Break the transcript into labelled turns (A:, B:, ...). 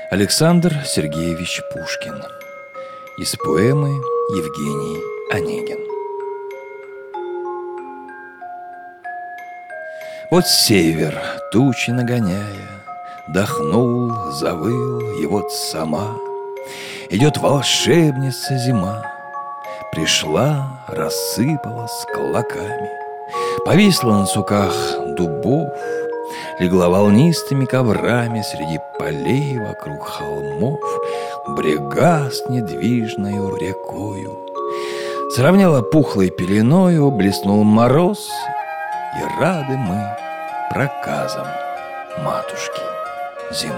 A: Александр Сергеевич Пушкин. Из поэмы Евгений Онегин. Вот север, тучи нагоняя, дохнул, завыл, и вот сама идет волшебница зима. Пришла, рассыпалась клоками, повисла на суках дубов, легла волнистыми коврами среди полей вокруг холмов, брега с недвижною рекою. Сравняла пухлой пеленою, блеснул мороз, и рады мы проказам матушки зимы.